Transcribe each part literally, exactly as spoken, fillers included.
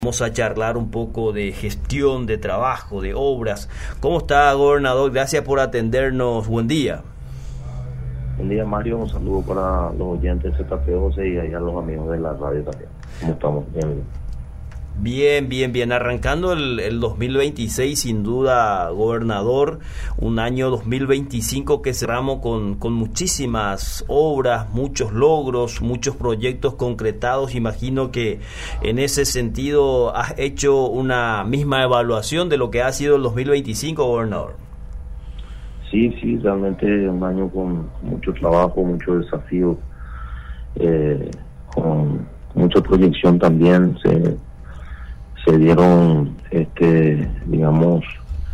Vamos a charlar un poco de gestión, de trabajo, de obras. ¿Cómo está, gobernador? Gracias por atendernos. Buen día. Buen día, Mario. Un saludo para los oyentes de Z P once y a los amigos de la radio también. ¿Cómo estamos? Bien, bien, bien. bien. Arrancando el, el dos mil veintiséis, sin duda, gobernador. Un año dos mil veinticinco que cerramos con, con muchísimas obras, muchos logros, muchos proyectos concretados. Imagino que en ese sentido has hecho una misma evaluación de lo que ha sido el dos mil veinticinco, gobernador. Sí, sí, realmente un año con mucho trabajo, mucho desafío, eh, con mucha proyección también. Se, se dieron, este, digamos,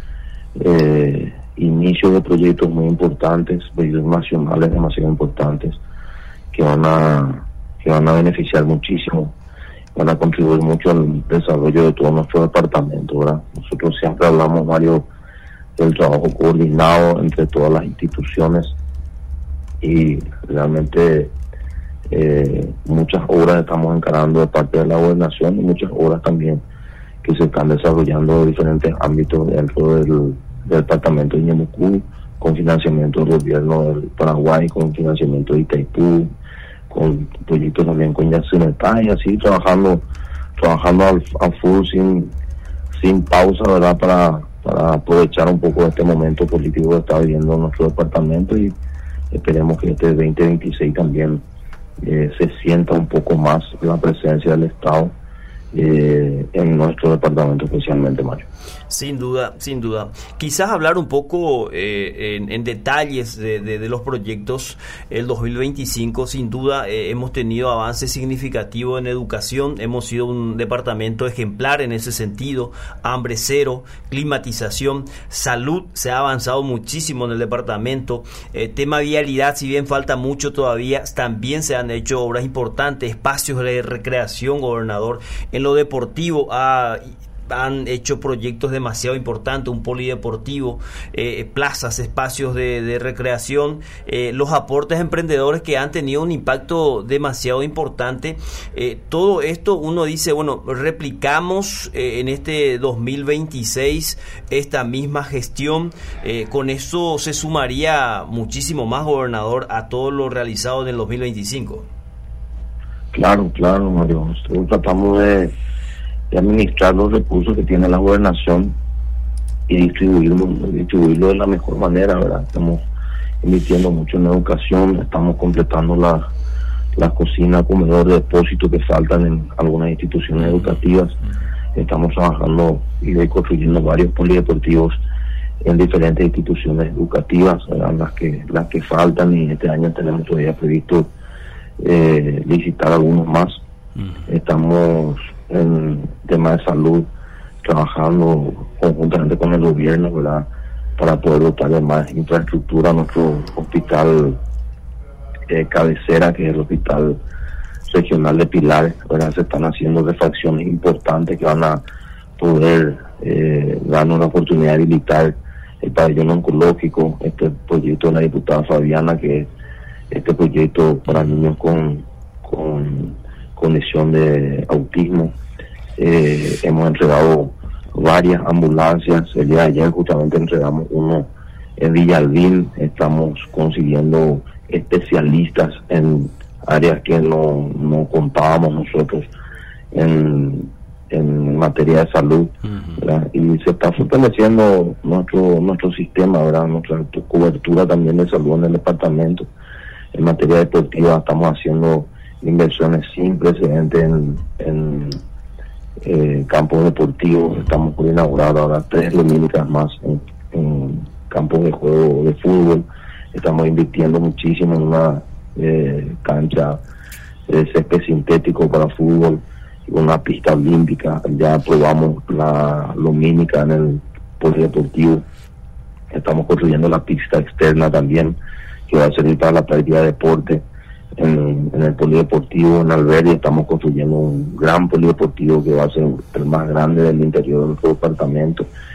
eh, inicio de proyectos muy importantes, proyectos nacionales demasiado importantes, que van a, que van a beneficiar muchísimo, van a contribuir mucho al desarrollo de todo nuestro departamento, ¿verdad? Nosotros siempre hablamos, Mario, del trabajo coordinado entre todas las instituciones y realmente eh, muchas obras estamos encarando de parte de la gobernación y muchas obras también que se están desarrollando en diferentes ámbitos dentro del, del departamento de Ñemucú, con financiamiento del gobierno del Paraguay, con financiamiento de Itaipú, con proyectos también con Yacinetá y así trabajando trabajando al, al full sin, sin pausa, ¿verdad? Para para aprovechar un poco de este momento político que está viviendo nuestro departamento y esperemos que este veinte veintiséis también eh, se sienta un poco más la presencia del Estado eh, en nuestro departamento, especialmente, Mario. Sin duda, sin duda. Quizás hablar un poco eh, en, en detalles de, de, de los proyectos. El dos mil veinticinco, sin duda, eh, hemos tenido avances significativos en educación. Hemos sido un departamento ejemplar en ese sentido. Hambre cero, climatización, salud. Se ha avanzado muchísimo en el departamento. Eh, tema vialidad, si bien falta mucho todavía, también se han hecho obras importantes. Espacios de recreación, gobernador. En lo deportivo, ha... han hecho proyectos demasiado importantes, un polideportivo, eh, plazas, espacios de, de recreación, eh, los aportes emprendedores que han tenido un impacto demasiado importante. Eh, todo esto uno dice, bueno, replicamos eh, en este dos mil veintiséis esta misma gestión, eh, con eso se sumaría muchísimo más, gobernador, a todo lo realizado en el dos mil veinticinco. Claro, claro, Mario. Nosotros tratamos de de administrar los recursos que tiene la gobernación y distribuirlo, distribuirlo de la mejor manera, ¿verdad? Estamos invirtiendo mucho en educación, estamos completando las la cocinas, comedor, depósito que faltan en algunas instituciones educativas. Estamos trabajando y construyendo varios polideportivos en diferentes instituciones educativas, ¿verdad? Las que, las que faltan, y este año tenemos todavía previsto eh, licitar algunos más. Estamos en temas de salud trabajando conjuntamente con el gobierno, ¿verdad? Para poder dotar de más infraestructura a nuestro hospital eh, cabecera, que es el Hospital Regional de Pilar, ¿verdad? Se están haciendo refacciones importantes que van a poder eh, darnos la oportunidad de habilitar el pabellón oncológico, este proyecto de la diputada Fabiana, que es este proyecto para niños con con condición de autismo. Eh, hemos entregado varias ambulancias. El día de ayer justamente entregamos uno en Villalbín. Estamos consiguiendo especialistas en áreas que no, no contábamos nosotros en, en materia de salud, ¿verdad? Y se está fortaleciendo nuestro nuestro sistema, ¿verdad? Nuestra cobertura también de salud en el departamento. En materia deportiva estamos haciendo inversiones sin precedentes en, en eh, campos deportivos. Estamos por inaugurar ahora tres lumínicas más en, en campos de juego de fútbol. Estamos invirtiendo muchísimo en una eh, cancha de césped sintético para fútbol y una pista olímpica. Ya aprobamos la lumínica en el polideportivo. Estamos construyendo la pista externa también, que va a servir para la práctica de deporte. En, en el polideportivo en Alberia estamos construyendo un gran polideportivo que va a ser el más grande del interior de nuestro departamento,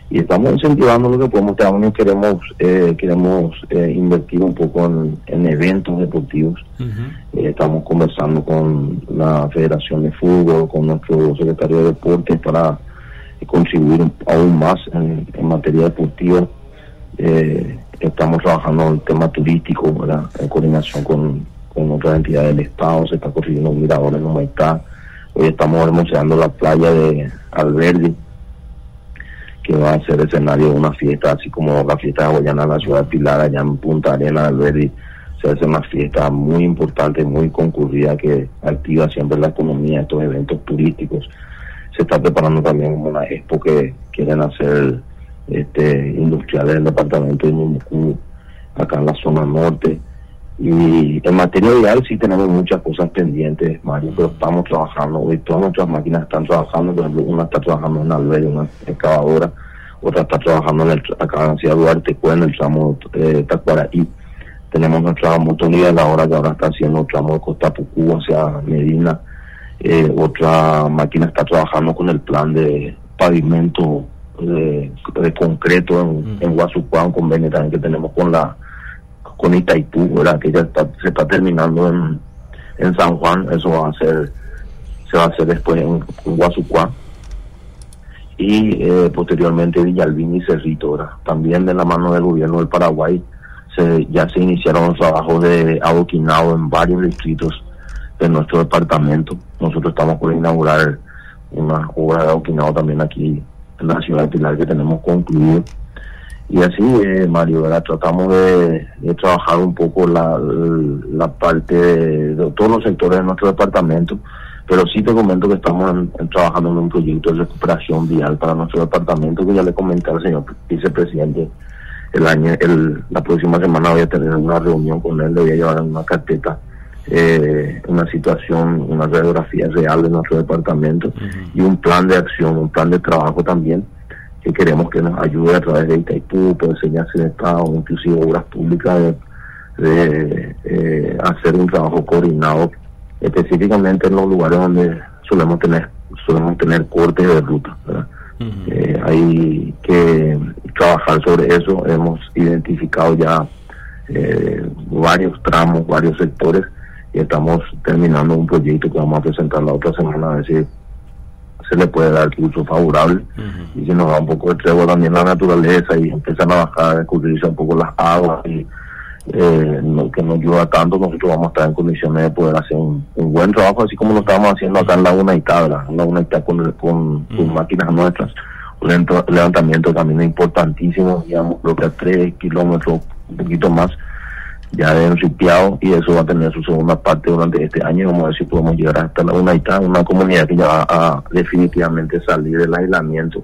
y estamos incentivando lo que podemos. También queremos eh, queremos eh, invertir un poco en, en eventos deportivos. Uh-huh. Eh, estamos conversando con la Federación de Fútbol, con nuestro secretario de Deportes para eh, contribuir aún más en, en materia deportiva. Eh, estamos trabajando en el tema turístico, ¿verdad? En coordinación con, con otras entidades del Estado. Se está construyendo un mirador en Humaitá. Hoy estamos hermoseando la playa de Alberdi, que va a ser escenario de una fiesta, así como la fiesta de Guayana en la ciudad de Pilar, allá en Punta Arenas, Alberdi. Se hace una fiesta muy importante, muy concurrida, que activa siempre la economía, estos eventos turísticos. Se está preparando también una expo que quieren hacer este industriales del departamento de Ñuñucú, acá en la zona norte. Y en materia vial sí tenemos muchas cosas pendientes, Mario, pero estamos trabajando. Hoy todas nuestras máquinas están trabajando. Por ejemplo, una está trabajando en Alberdi, una excavadora, otra está trabajando en el, acá en la ciudad de Duarte, en el tramo de eh, Tacuaraí. Tenemos nuestra motorizadoras que ahora está haciendo el tramo de Costa Pucú hacia Medina. Eh, otra máquina está trabajando con el plan de pavimento de, de concreto en, mm. en Guasucuá, un convenio también que tenemos con la con Itaipú, ¿verdad? Que ya está, se está terminando en, en San Juan. Eso va a ser, se va a hacer después en, en Guasucuá. Y eh, posteriormente Villalbín y Cerrito, ¿verdad? También de la mano del gobierno del Paraguay se, ya se iniciaron los trabajos de adoquinado en varios distritos de nuestro departamento. Nosotros estamos por inaugurar una obra de adoquinado también aquí en la ciudad de Pilar que tenemos concluido. Y así, eh, Mario, ¿verdad? Tratamos de, de trabajar un poco la, la parte de, de todos los sectores de nuestro departamento, pero sí te comento que estamos en, en, trabajando en un proyecto de recuperación vial para nuestro departamento, que ya le comenté al señor vicepresidente. El año, el, la próxima semana voy a tener una reunión con él, le voy a llevar en una carpeta eh, una situación, una radiografía real de nuestro departamento. Uh-huh. Y un plan de acción, un plan de trabajo también, que queremos que nos ayude a través de Itaipú, por enseñarse de Estado, inclusive obras públicas, de, de eh, hacer un trabajo coordinado, específicamente en los lugares donde solemos tener solemos tener cortes de ruta, ¿verdad? Uh-huh. Eh, hay que trabajar sobre eso. Hemos identificado ya eh, varios tramos, varios sectores, y estamos terminando un proyecto que vamos a presentar la otra semana, a ver si se le puede dar curso favorable. Uh-huh. Y si nos da un poco de tregua también la naturaleza y empiezan a bajar, a escurrirse un poco las aguas y eh, no, que no llueva tanto, nosotros vamos a estar en condiciones de poder hacer un, un buen trabajo, así como lo estamos haciendo acá en Laguna Itá, en Laguna Itá con, con, uh-huh. con máquinas nuestras. Un levantamiento también importantísimo, digamos, creo que a tres kilómetros, un poquito más, ya de enripiado, y eso va a tener su segunda parte durante este año. Vamos a ver si podemos llegar hasta la UNAITA, una comunidad que ya va a definitivamente salir del aislamiento.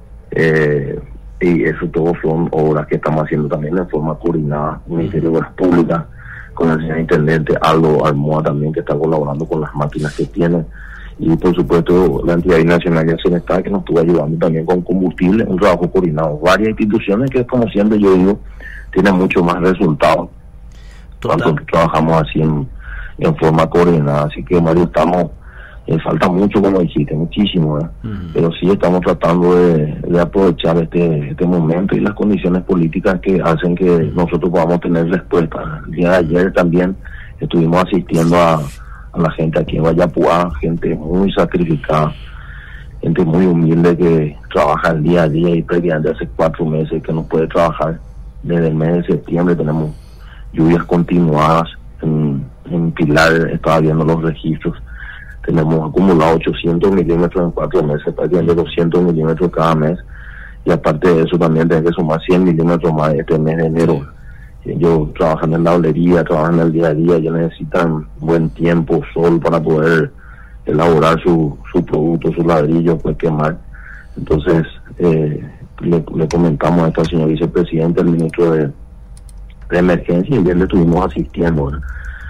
Eh, y eso todo son obras que estamos haciendo también de forma coordinada. El Ministerio de Obras Públicas, con el señor Intendente Aldo Almoa también, que está colaborando con las máquinas que tiene. Y por supuesto la entidad nacional de Senestad, que nos estuvo ayudando también con combustible, un trabajo coordinado. Varias instituciones que, como siempre yo digo, tienen mucho más resultados cuando trabajamos así en, en forma coordinada. Así que, Mario, estamos, eh, falta mucho, como dijiste, muchísimo, ¿eh? Uh-huh. Pero sí estamos tratando de, de aprovechar este este momento y las condiciones políticas que hacen que uh-huh. nosotros podamos tener respuesta. El día de ayer también estuvimos asistiendo a, a la gente aquí en Vallapuá, gente muy sacrificada, gente muy humilde que trabaja el día a día, y prácticamente hace cuatro meses que no puede trabajar. Desde el mes de septiembre tenemos lluvias continuadas en, en Pilar, estaba viendo los registros, tenemos acumulado ochocientos milímetros en cuatro meses, prácticamente doscientos milímetros cada mes, y aparte de eso también tengo que sumar cien milímetros más este mes de enero. Ellos trabajan en la olería, trabajan en el día a día, ellos necesitan buen tiempo, sol, para poder elaborar su, su producto, su ladrillo, pues quemar. Entonces, eh, le, le comentamos a este señor vicepresidente, el ministro de de emergencia, y bien le estuvimos asistiendo, ¿verdad?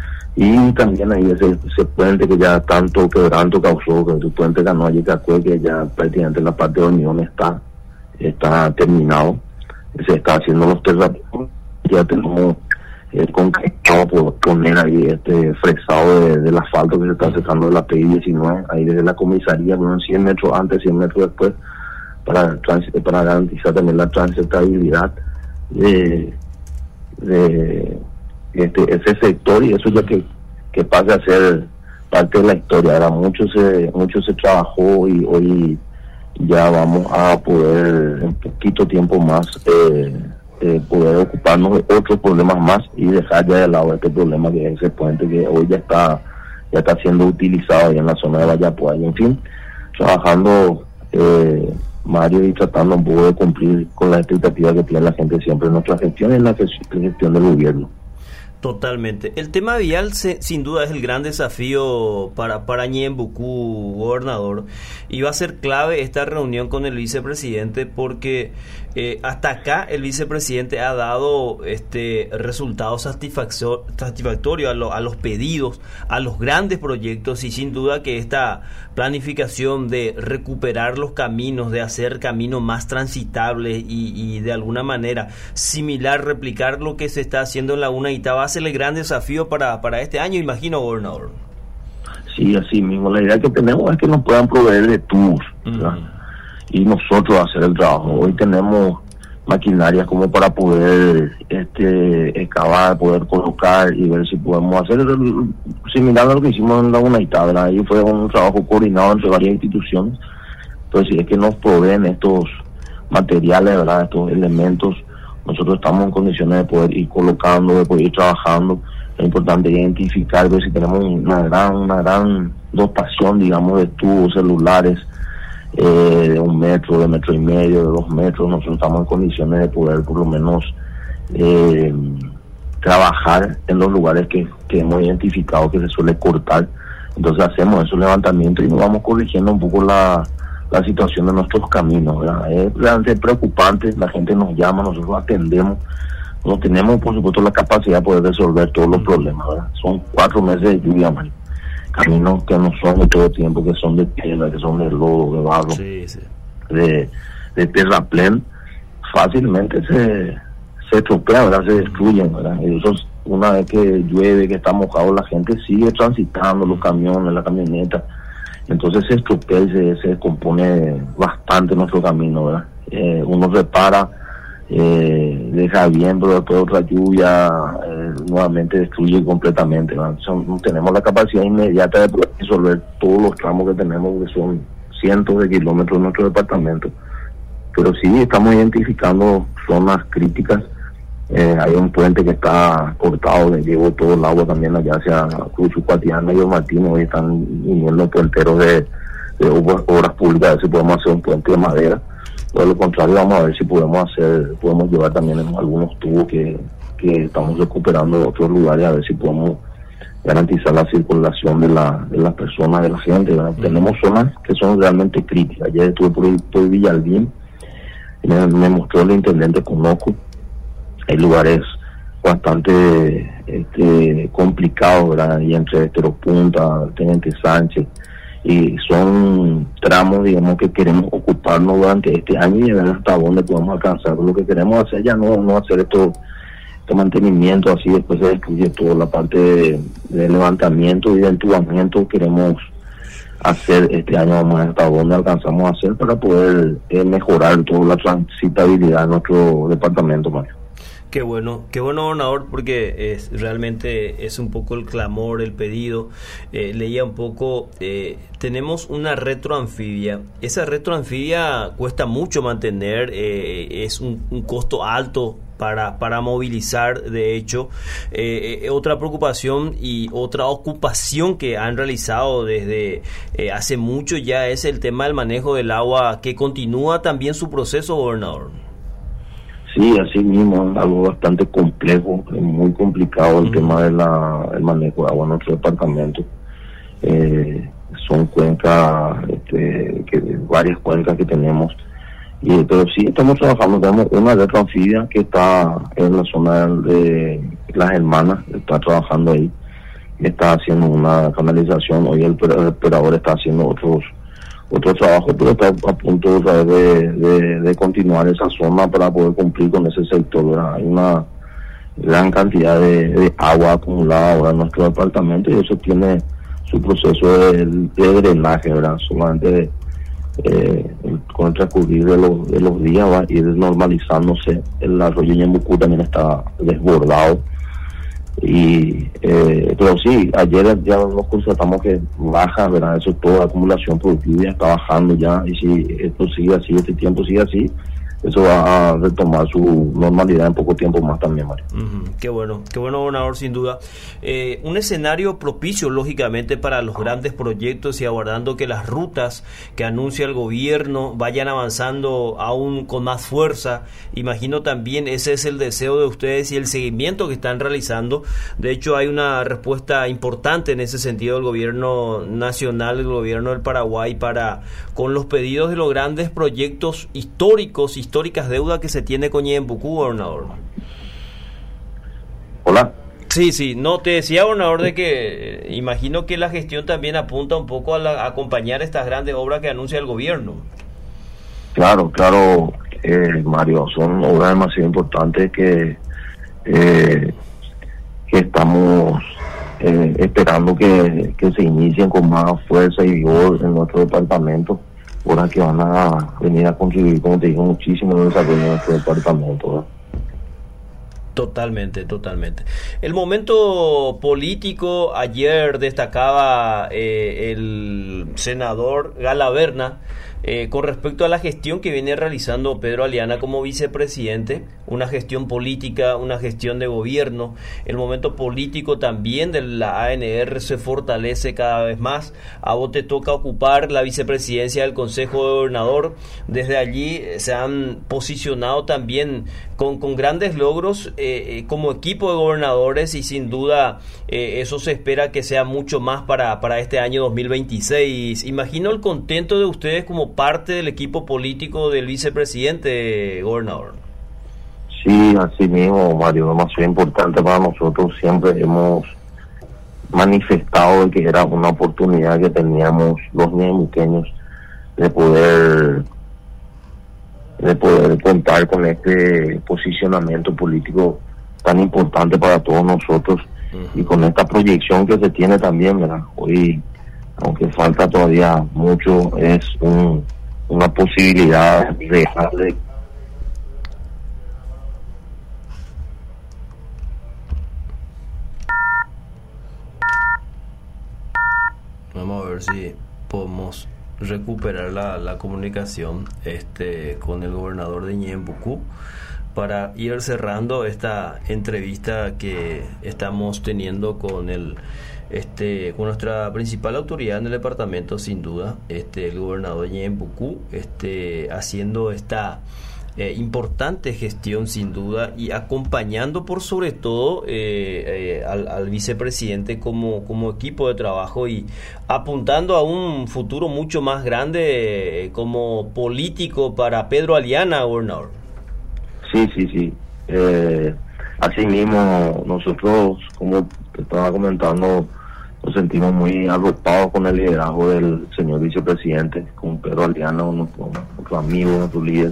Y también ahí ese, ese puente que ya tanto quebranto causó, que el puente ganó allí Cacue, que ya prácticamente la parte de Unión está está terminado, se está haciendo los terraplanos, ya tenemos eh, concretado por poner ahí este fresado de, del asfalto que se está secando de la P I diecinueve, ahí desde la comisaría, unos cien metros antes, cien metros después, para, trans, para garantizar también la transitabilidad de, de este, ese sector, y eso ya que, que pase a ser parte de la historia. Ahora mucho se, mucho se trabajó y hoy ya vamos a poder en poquito tiempo más eh, eh, poder ocuparnos de otros problemas más y dejar ya de lado este problema que es ese puente que hoy ya está ya está siendo utilizado ahí en la zona de Vallapuay. En fin, trabajando eh, Mario, y tratando un poco de cumplir con las expectativas que tiene la gente siempre en nuestra gestión y en la gestión del gobierno. Totalmente. El tema vial se, sin duda es el gran desafío para, para Ñembucú, gobernador, y va a ser clave esta reunión con el vicepresidente porque eh, hasta acá el vicepresidente ha dado este resultados satisfactorios satisfactorio a, lo, a los pedidos, a los grandes proyectos, y sin duda que esta planificación de recuperar los caminos, de hacer caminos más transitables y, y de alguna manera similar, replicar lo que se está haciendo en la Unaitá, va a ser el gran desafío para, para este año, imagino, gobernador. Sí, así mismo. La idea que tenemos es que nos puedan proveer de tubos, ¿verdad? Uh-huh. Y nosotros hacer el trabajo. Hoy tenemos maquinarias como para poder este excavar, poder colocar y ver si podemos hacer el, similar a lo que hicimos en la Unaitá, ¿verdad? Ahí fue un trabajo coordinado entre varias instituciones. Entonces, si es que nos proveen estos materiales, ¿verdad? Estos elementos, nosotros estamos en condiciones de poder ir colocando, de poder ir trabajando. Es importante identificar, ver si tenemos una gran, una gran dotación, digamos, de tubos celulares, eh, de un metro, de metro y medio, de dos metros. Nosotros estamos en condiciones de poder, por lo menos, eh, trabajar en los lugares que, que hemos identificado que se suele cortar. Entonces hacemos esos levantamientos y nos vamos corrigiendo un poco la la situación de nuestros caminos, ¿verdad? Es realmente preocupante. La gente nos llama, nosotros atendemos, no tenemos por supuesto la capacidad de poder resolver todos los problemas, ¿verdad? Son cuatro meses de lluvia, man. Caminos que no son de todo tiempo, que son de piedra, que son de lodo, de barro, sí, sí. de, de terraplén, fácilmente se, se estropean, ¿verdad? Se destruyen, ¿verdad? Y eso, una vez que llueve, que está mojado, la gente sigue transitando, los camiones, la camioneta. Entonces se estropea y se, se descompone bastante nuestro camino, ¿verdad? Eh, uno repara, eh, deja bien, pero después de otra lluvia eh, nuevamente destruye completamente, ¿verdad? Son, no tenemos la capacidad inmediata de poder resolver todos los tramos que tenemos, que son cientos de kilómetros en nuestro departamento. Pero sí estamos identificando zonas críticas. Eh, hay un puente que está cortado, le llevó todo el agua también allá hacia Cruz Cuatiana y Don Martín. Hoy están viniendo puenteros de, de obras públicas, a ver si podemos hacer un puente de madera. De lo contrario, vamos a ver si podemos hacer, podemos llevar también algunos tubos que, que estamos recuperando de otros lugares, a ver si podemos garantizar la circulación de, la, de las personas, de la gente, ¿verdad? Mm. Tenemos zonas que son realmente críticas. Ayer estuve por, por Villalbín, me, me mostró el intendente Conoco. Hay lugares bastante este, complicados, ¿verdad? Y entre Esteropunta, Teniente Sánchez, y son tramos, digamos, que queremos ocuparnos durante este año y ver hasta dónde podemos alcanzar. Lo que queremos hacer ya no, no hacer esto, este mantenimiento así, después se destruye toda la parte de, de levantamiento y de entubamiento. Queremos hacer este año, vamos a ver hasta dónde alcanzamos a hacer para poder eh, mejorar toda la transitabilidad de nuestro departamento, Mario. Qué bueno, qué bueno, gobernador, porque es realmente es un poco el clamor, el pedido. Eh, leía un poco, eh, tenemos una retroanfibia. Esa retroanfibia cuesta mucho mantener, eh, es un, un costo alto para, para movilizar. De hecho, eh, eh, otra preocupación y otra ocupación que han realizado desde eh, hace mucho ya es el tema del manejo del agua, que continúa también su proceso, gobernador. Sí, así mismo, es algo bastante complejo, es muy complicado el uh-huh. tema del de manejo de agua en nuestro departamento. Eh, son cuencas, este, que, varias cuencas que tenemos, y, pero sí estamos trabajando. Tenemos una retroanfibia que está en la zona de Las Hermanas, está trabajando ahí, está haciendo una canalización. Hoy el, el operador está haciendo otros otro trabajo, pero está a punto otra vez de, de, de continuar esa zona para poder cumplir con ese sector, ¿verdad? Hay una gran cantidad de, de agua acumulada ahora en nuestro departamento y eso tiene su proceso de, de drenaje, ¿verdad? Solamente eh, con el transcurrir de los, de los días va a ir normalizándose. El arroyo Ñembucú también está desbordado. Y eh, pero sí, ayer ya nos constatamos que baja, ¿verdad? Eso, toda la acumulación productiva está bajando ya, y si esto sigue así, este tiempo sigue así, eso va a retomar su normalidad en poco tiempo más también, Mario. Uh-huh. Qué bueno, qué bueno, gobernador, sin duda. Eh, un escenario propicio, lógicamente, para los grandes proyectos, y aguardando que las rutas que anuncia el gobierno vayan avanzando aún con más fuerza. Imagino también ese es el deseo de ustedes y el seguimiento que están realizando. De hecho, hay una respuesta importante en ese sentido del gobierno nacional, del gobierno del Paraguay, para con los pedidos de los grandes proyectos históricos, históricos históricas deudas que se tiene con Ñembucú, gobernador. Hola. Sí, sí, no, te decía, gobernador, de que eh, imagino que la gestión también apunta un poco a, la, a acompañar estas grandes obras que anuncia el gobierno. Claro, claro, eh, Mario, son obras demasiado importantes que, eh, que estamos eh, esperando que, que se inicien con más fuerza y vigor en nuestro departamento. Horas que van a venir a contribuir, como te digo, muchísimo en el desarrollo de nuestro departamento, ¿verdad? Totalmente, totalmente. El momento político, ayer destacaba eh, el senador Galaverna eh, con respecto a la gestión que viene realizando Pedro Aliana como vicepresidente, una gestión política, una gestión de gobierno. El momento político también de la A N R se fortalece cada vez más. A vos te toca ocupar la vicepresidencia del Consejo de Gobernador. Desde allí se han posicionado también con, con grandes logros eh, eh, como equipo de gobernadores, y sin duda eh, eso se espera que sea mucho más para, para este año dos mil veintiséis. Imagino el contento de ustedes como parte del equipo político del vicepresidente, gobernador. Sí, así mismo, Mario, demasiado importante para nosotros. Siempre hemos manifestado que era una oportunidad que teníamos los ñemuqueños de poder de poder contar con este posicionamiento político tan importante para todos nosotros, uh-huh. y con esta proyección que se tiene también, ¿verdad? Hoy, aunque falta todavía mucho, es un, una posibilidad real de Vamos a ver si podemos recuperar la, la comunicación este con el gobernador de Ñembucú para ir cerrando esta entrevista que estamos teniendo con el este con nuestra principal autoridad en el departamento, sin duda, este el gobernador de Ñembucú, este haciendo esta Eh, importante gestión, sin duda, y acompañando por sobre todo eh, eh, al, al vicepresidente como, como equipo de trabajo, y apuntando a un futuro mucho más grande eh, como político para Pedro Aliana, gobernador. Sí, sí, sí. Eh, así mismo, nosotros, como te estaba comentando, nos sentimos muy arropados con el liderazgo del señor vicepresidente, con Pedro Aliana, nuestro, nuestro amigo, nuestro líder.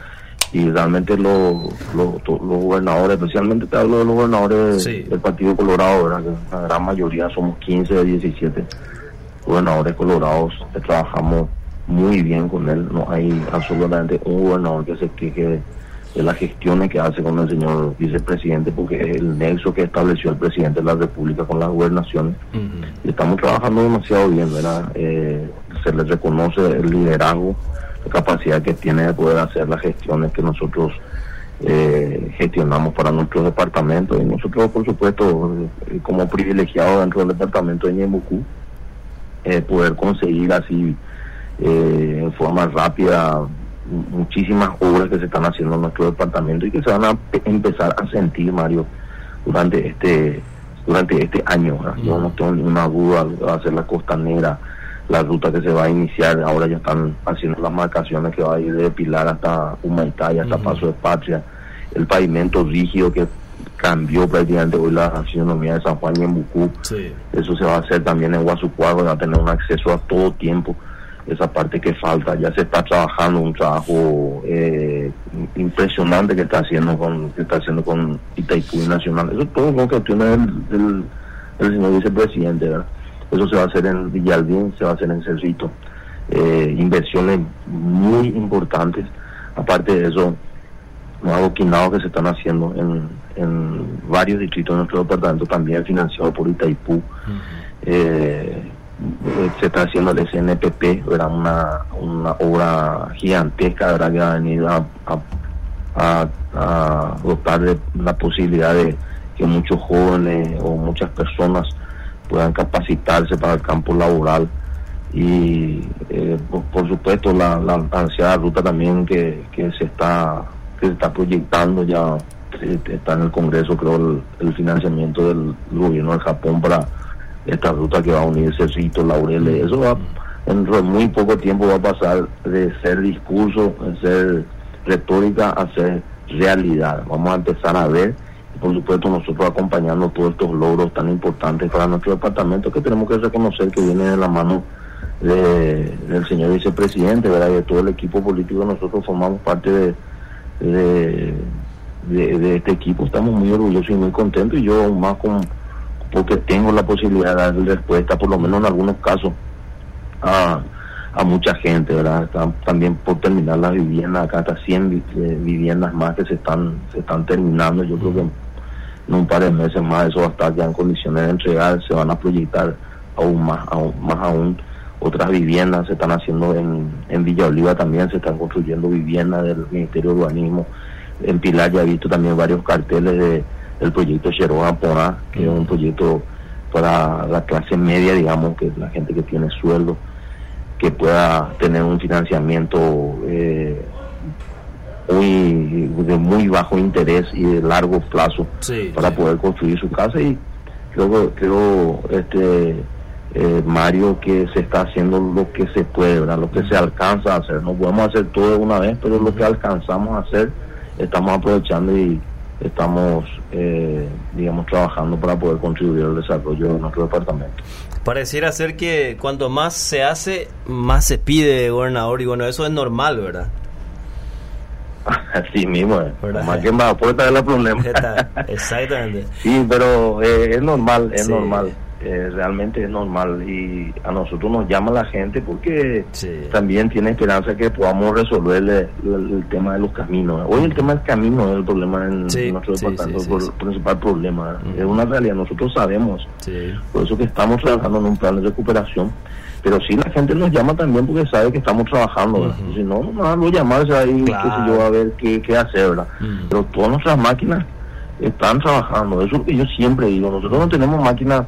Y realmente los, los, los gobernadores, especialmente te hablo de los gobernadores sí. del Partido Colorado, ¿verdad? Que la gran mayoría somos quince de diecisiete gobernadores colorados, que trabajamos muy bien con él. No hay absolutamente un gobernador que se queje de, de las gestiones que hace con el señor vicepresidente, porque es el nexo que estableció el presidente de la República con las gobernaciones. Uh-huh. Y estamos trabajando demasiado bien, ¿verdad? Eh, se le reconoce el liderazgo, capacidad que tiene de poder hacer las gestiones que nosotros eh, gestionamos para nuestros departamentos, y nosotros, por supuesto, eh, como privilegiados dentro del departamento de Ñembucú, eh, poder conseguir así eh, en forma rápida muchísimas obras que se están haciendo en nuestro departamento y que se van a p- empezar a sentir, Mario, durante este durante este año, ¿verdad? Yo no tengo ninguna duda, va a ser la costanera, la ruta que se va a iniciar. Ahora ya están haciendo las marcaciones que va a ir de Pilar hasta Humaitá y hasta uh-huh. Paso de Patria. El pavimento rígido que cambió prácticamente hoy la fisonomía de San Juan y Ñembucú. Sí. Eso se va a hacer también en Guasucuaro, va a tener un acceso a todo tiempo. Esa parte que falta, ya se está trabajando, un trabajo eh, impresionante que está haciendo con que está haciendo con Itaipú y Nacional. Eso todo son cuestiones del, del, del señor vicepresidente, ¿verdad? Eso se va a hacer en Villalbín, se va a hacer en Cerrito. eh, inversiones muy importantes. Aparte de eso, los adoquinados que se están haciendo en, en varios distritos de nuestro departamento, también financiado por Itaipú. Uh-huh. eh, se está haciendo el S N P P, era una, una obra gigantesca, ¿verdad?, que ha venido a, a, a, a dotar de la posibilidad de que muchos jóvenes o muchas personas puedan capacitarse para el campo laboral. Y eh, por, por supuesto la, la ansiada ruta también que, que se está que se está proyectando, ya está en el Congreso, creo, el, el financiamiento del, del gobierno de Japón para esta ruta que va a unir Cerrito, Laureles. Eso va, en muy poco tiempo va a pasar de ser discurso, de ser retórica, a ser realidad. Vamos a empezar a ver, y por supuesto nosotros acompañando todos estos logros tan importantes para nuestro departamento, que tenemos que reconocer que viene de la mano de, del señor vicepresidente, ¿verdad?, y de todo el equipo político. Nosotros formamos parte de, de, de, de este equipo. Estamos muy orgullosos y muy contentos, y yo más con porque tengo la posibilidad de darle respuesta, por lo menos en algunos casos, a, a mucha gente, ¿verdad? Está, también por terminar las viviendas, acá hasta cien eh, viviendas más que se están se están terminando. Yo creo que en un par de meses más eso va a estar ya en condiciones de entregar. Se van a proyectar aún más, aún más aún otras viviendas. Se están haciendo en, en Villa Oliva, también se están construyendo viviendas del Ministerio de Urbanismo. En Pilar ya he visto también varios carteles de el proyecto Cheroa Porá, que es un proyecto para la clase media, digamos, que es la gente que tiene sueldo, que pueda tener un financiamiento eh, muy de muy bajo interés y de largo plazo, sí, para sí. poder construir su casa. Y creo, creo este eh, Mario, que se está haciendo lo que se puede, ¿verdad?, lo que se alcanza a hacer. No podemos hacer todo de una vez, pero lo que alcanzamos a hacer estamos aprovechando y estamos, eh, digamos, trabajando para poder contribuir al desarrollo de nuestro departamento. Pareciera ser que cuanto más se hace, más se pide, gobernador, y bueno, eso es normal, ¿verdad? Así mismo, eh. Más que más puerta es el problema. Exactamente. Sí, pero eh, es normal, es sí. normal. Eh, realmente es normal, y a nosotros nos llama la gente porque sí. también tiene esperanza que podamos resolver el, el, el tema de los caminos. Hoy el tema del camino es el problema en sí, nuestro sí, departamento, sí, sí, el sí. principal problema. Uh-huh. Es una realidad, nosotros sabemos, sí. por eso que estamos trabajando en un plan de recuperación, pero sí la gente nos llama también porque sabe que estamos trabajando, uh-huh. si no, no van a llamarse ahí, claro. qué sé yo, a ver qué, qué hacer, ¿verdad? Uh-huh. Pero todas nuestras máquinas están trabajando. Eso es lo que yo siempre digo, nosotros no tenemos máquinas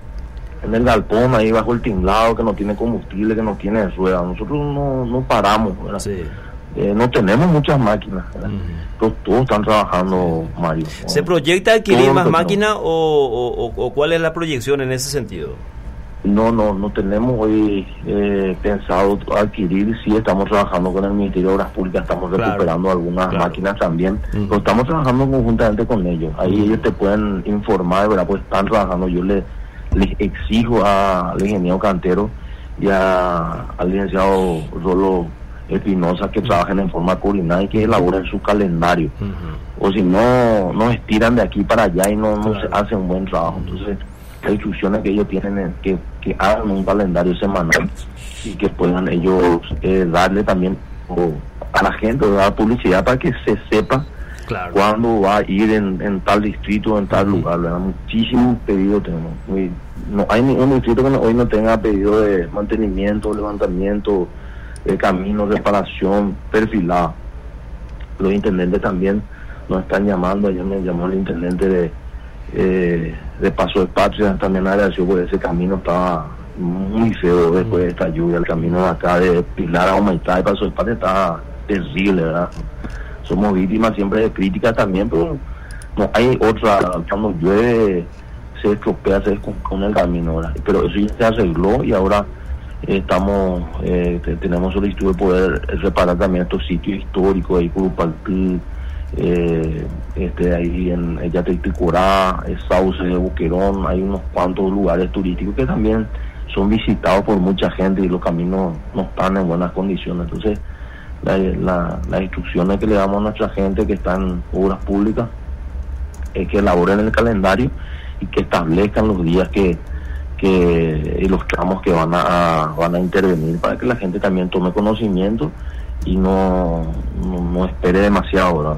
en el galpón ahí bajo el tinglado que no tiene combustible, que no tiene rueda. Nosotros no, no paramos, ¿verdad? Sí. Eh, no tenemos muchas máquinas, ¿verdad? Uh-huh. Todos, todos están trabajando, Mario. ¿Se proyecta adquirir más máquinas o, o, o cuál es la proyección en ese sentido? No, no, no tenemos hoy eh, pensado adquirir. Sí, estamos trabajando con el Ministerio de Obras Públicas, estamos claro, recuperando algunas claro. máquinas también, uh-huh. pero estamos trabajando conjuntamente con ellos. Ahí uh-huh. ellos te pueden informar, ¿verdad? Pues están trabajando. Yo les les exijo a, al ingeniero Cantero y a, al licenciado Rolo Espinosa que trabajen en forma coordinada y que elaboren su calendario, uh-huh. o si no, nos estiran de aquí para allá y no, no claro. se hace un buen trabajo. Entonces, las instrucciones que ellos tienen es que, que hagan un calendario semanal y que puedan ellos eh, darle también o, a la gente, dar publicidad para que se sepa claro. cuándo va a ir en, en tal distrito, en tal uh-huh. lugar, ¿verdad? Muchísimos pedidos tenemos. Muy, no hay ningún distrito que no, hoy no tenga pedido de mantenimiento, levantamiento de caminos, reparación, perfilado. Los intendentes también nos están llamando. Ayer me llamó el intendente de eh, de Paso de Patria, también agradeció porque ese camino estaba muy feo después de esta lluvia. El camino de acá de Pilar a Humaitá y Paso de Patria estaba terrible, ¿verdad? Somos víctimas siempre de críticas también, pero no hay otra. Cuando llueve se estropea, se descompone el camino, ¿verdad? Pero eso ya se arregló y ahora eh, estamos eh, te, tenemos solicitud de poder reparar también estos sitios históricos ahí, Curupalpí, eh, este ahí en Yateticurá, Sauce, Boquerón. Hay unos cuantos lugares turísticos que también son visitados por mucha gente y los caminos no están en buenas condiciones. Entonces la, la, las instrucciones que le damos a nuestra gente que está en obras públicas es que elaboren el calendario y que establezcan los días que, que y los tramos que van a, van a intervenir, para que la gente también tome conocimiento y no, no, no espere demasiado, ¿verdad?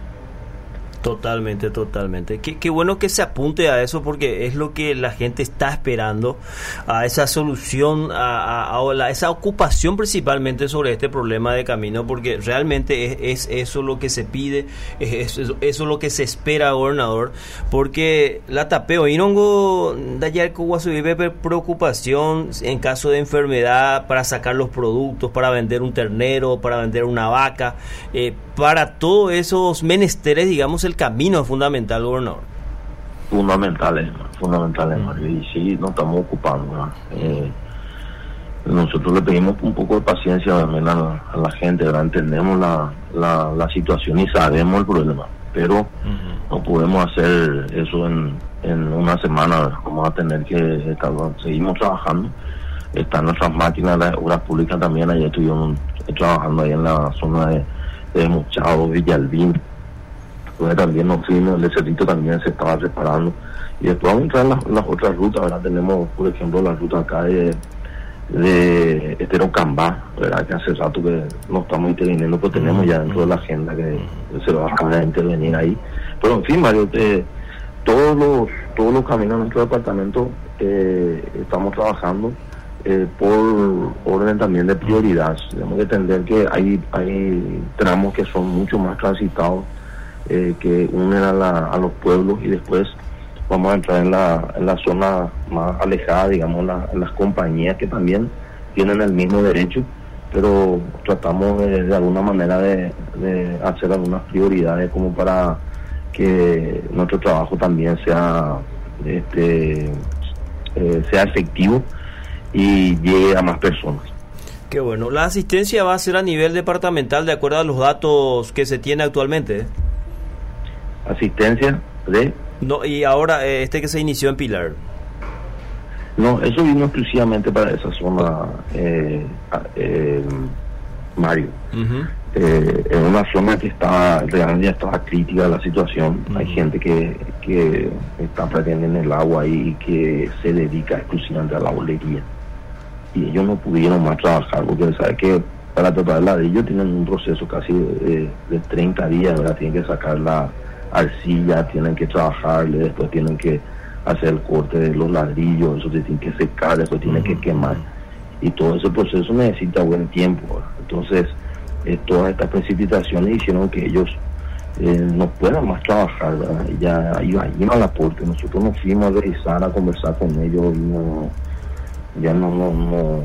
Totalmente, totalmente. Qué, qué bueno que se apunte a eso, porque es lo que la gente está esperando, a esa solución, a, a, a la, esa ocupación principalmente sobre este problema de camino, porque realmente es, es eso lo que se pide, es eso, eso lo que se espera, gobernador, porque la tapeo y no de ayer vive preocupación en caso de enfermedad para sacar los productos, para vender un ternero, para vender una vaca, eh, para todos esos menesteres, digamos, el camino es fundamental, gobernador. Fundamentales, fundamentales, Mario. Y sí, nos estamos ocupando. Eh, nosotros le pedimos un poco de paciencia también a, a la gente, ¿verdad? Entendemos la, la, la situación y sabemos el problema, pero uh-huh. no podemos hacer eso en, en una semana, ¿verdad? Vamos a tener que estar, seguimos trabajando. Están nuestras máquinas, las obras públicas también, ayer estuvieron trabajando ahí en la zona de de Mochado, Villalbín, donde también nos fuimos, el Cerrito también se estaba reparando, y después vamos a entrar en las, las otras rutas, ¿verdad? Tenemos, por ejemplo, la ruta acá de, de Esterocambá, ¿verdad? Que hace rato que no estamos interviniendo, pero tenemos ya dentro de la agenda que se va a intervenir ahí. Pero en fin, Mario, te, todos los todos los caminos de nuestro departamento eh, estamos trabajando Eh, por orden también de prioridad. Tenemos que entender que hay hay tramos que son mucho más transitados, eh, que unen a, la, a los pueblos, y después vamos a entrar en la, en la zona más alejada, digamos, la, en las compañías que también tienen el mismo derecho, pero tratamos de, de alguna manera de, de hacer algunas prioridades como para que nuestro trabajo también sea este eh, sea efectivo y llegue a más personas. Qué bueno. La asistencia va a ser a nivel departamental de acuerdo a los datos que se tiene actualmente. Asistencia de... No, y ahora eh, este que se inició en Pilar. No, eso vino exclusivamente para esa zona, eh, eh, Mario. Uh-huh. Eh, en una zona que está realmente ya estaba crítica la situación. Uh-huh. Hay gente que, que está perdiendo en el agua y que se dedica exclusivamente a la bolería. Y ellos no pudieron más trabajar, porque sabe que para tratar la de ellos tienen un proceso casi de, de treinta días, ¿verdad? Tienen que sacar la arcilla, tienen que trabajarle, después tienen que hacer el corte de los ladrillos, eso se tiene que secar, después tienen uh-huh. que quemar, y todo ese proceso necesita buen tiempo, ¿verdad? Entonces eh, todas estas precipitaciones hicieron que ellos eh, no puedan más trabajar, ¿verdad? Y ya iban al aporte. Nosotros nos fuimos a revisar, a conversar con ellos, y no ya no no, no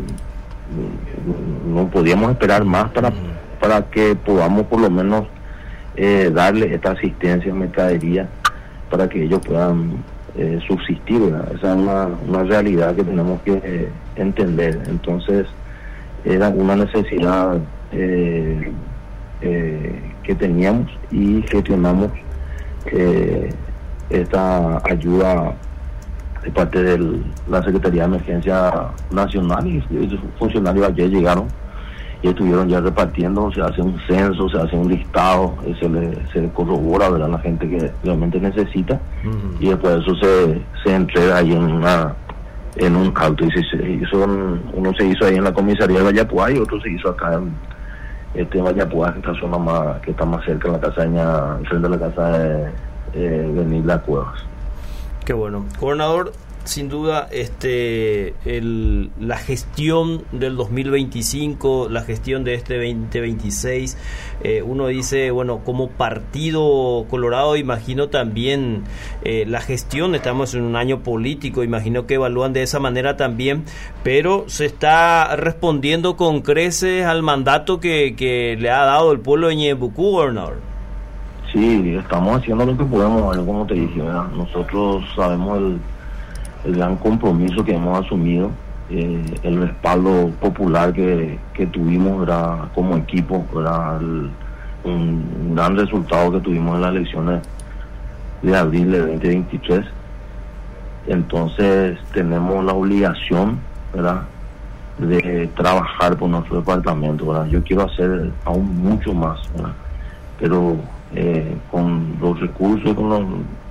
no podíamos esperar más para para que podamos por lo menos eh, darle esta asistencia en mercadería para que ellos puedan eh, subsistir, ¿verdad? Esa es una, una realidad que tenemos que eh, entender. Entonces era una necesidad eh, eh, que teníamos, y gestionamos eh, esta ayuda de parte de la Secretaría de Emergencia Nacional, y esos funcionarios ayer llegaron y estuvieron ya repartiendo. Se hace un censo, se hace un listado, se le, se le corrobora, ¿verdad?, la gente que realmente necesita, uh-huh. y después eso se, se entrega ahí en una en un auto, y se hizo, uno se hizo ahí en la comisaría de Vallapuá y otro se hizo acá en este Vallapuá, que está zona más, que está más cerca de la casaña, frente a la casa de eh, Benila Cuevas. Qué bueno. Gobernador, sin duda, este el, la gestión del dos mil veinticinco, la gestión de este veinte veintiséis, eh, uno dice, bueno, como Partido Colorado, imagino también eh, la gestión, estamos en un año político, imagino que evalúan de esa manera también, pero se está respondiendo con creces al mandato que, que le ha dado el pueblo de Ñeembucú, gobernador. Sí, estamos haciendo lo que podemos, como te dije, ¿verdad? Nosotros sabemos el, el gran compromiso que hemos asumido, eh, el respaldo popular que, que tuvimos, ¿verdad?, como equipo, ¿verdad?, el, un gran resultado que tuvimos en las elecciones de abril de veinte veintitrés. Entonces tenemos la obligación, ¿verdad?, de trabajar por nuestro departamento, ¿verdad? Yo quiero hacer aún mucho más, ¿verdad?, pero Eh, con los recursos, con los,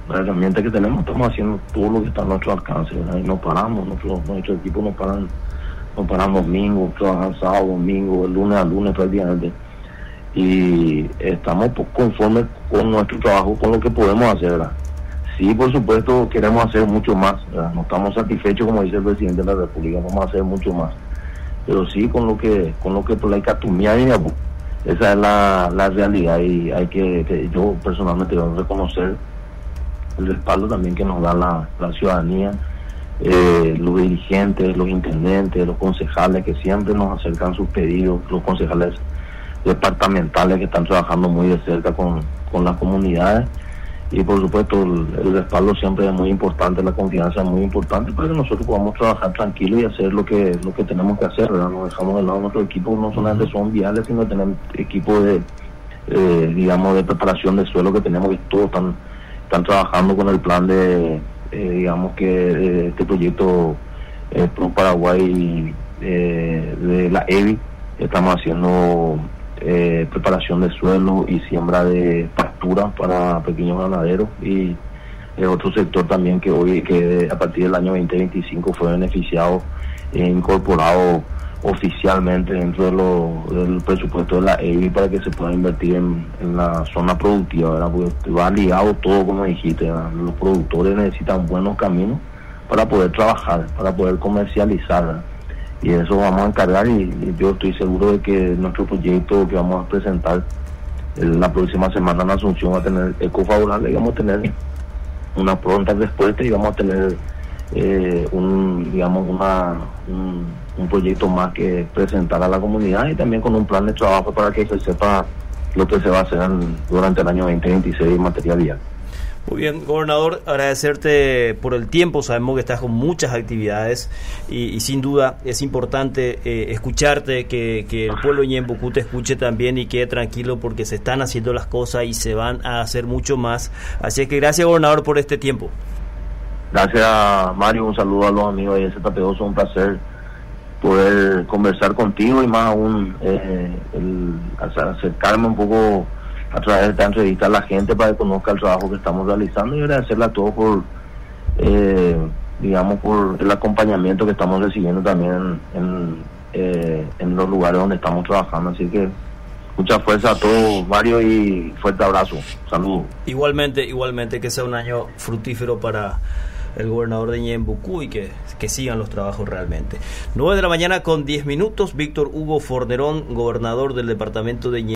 la herramienta que tenemos, estamos haciendo todo lo que está a nuestro alcance, ¿verdad? Y no paramos, nuestro, nuestro equipo no paran, no paran domingo, trabajan sábado, domingo, el lunes a lunes prácticamente. Y estamos conformes con nuestro trabajo, con lo que podemos hacer, ¿verdad? Sí, por supuesto, queremos hacer mucho más, ¿verdad? No estamos satisfechos, como dice el presidente de la República, vamos a hacer mucho más. Pero sí, con lo que, con lo que por la icatumía, digamos, esa es la, la realidad, y hay que, que yo personalmente debo reconocer el respaldo también que nos da la, la ciudadanía, eh, los dirigentes, los intendentes, los concejales que siempre nos acercan sus pedidos, los concejales departamentales que están trabajando muy de cerca con, con las comunidades, y por supuesto el, el respaldo siempre es muy importante, la confianza es muy importante para que nosotros podamos trabajar tranquilos y hacer lo que lo que tenemos que hacer, ¿verdad? No dejamos de lado nuestro equipo, no solamente son viales, sino tenemos equipo de eh, digamos de preparación de suelo que tenemos, que todos están están trabajando con el plan de eh, digamos que eh, este proyecto eh, Pro Paraguay eh, de la E B I. Estamos haciendo eh, preparación de suelo y siembra de pastura para pequeños ganaderos, y es otro sector también que hoy, que a partir del año veinte veinticinco fue beneficiado e incorporado oficialmente dentro de lo, del presupuesto de la E B I para que se pueda invertir en, en la zona productiva, ¿verdad? Porque va ligado todo, como dijiste, ¿verdad? Los productores necesitan buenos caminos para poder trabajar, para poder comercializar, ¿verdad? Y eso vamos a encargar, y, y yo estoy seguro de que nuestro proyecto que vamos a presentar el, la próxima semana en Asunción va a tener eco favorable, y vamos a tener una pronta respuesta, y vamos a tener eh, un digamos una un, un proyecto más que presentar a la comunidad, y también con un plan de trabajo para que se sepa lo que se va a hacer en, durante el año veinte veintiséis en materia vial. Muy bien, gobernador, agradecerte por el tiempo, sabemos que estás con muchas actividades y, y sin duda es importante eh, escucharte, que, que el pueblo de Ñembucú te escuche también y quede tranquilo, porque se están haciendo las cosas y se van a hacer mucho más. Así es que gracias, gobernador, por este tiempo. Gracias, Mario, un saludo a los amigos de S T P dos, un placer poder conversar contigo, y más aún eh, el, acercarme un poco a través de esta entrevista a la gente para que conozca el trabajo que estamos realizando, y agradecerle a todos por eh, digamos por el acompañamiento que estamos recibiendo también en, eh, en los lugares donde estamos trabajando. Así que mucha fuerza a todos, Mario, y fuerte abrazo, saludos. Igualmente, igualmente, que sea un año fructífero para el gobernador de Ñembucú y que, que sigan los trabajos realmente. nueve de la mañana con diez minutos, Víctor Hugo Fornerón, gobernador del departamento de Ñembucú.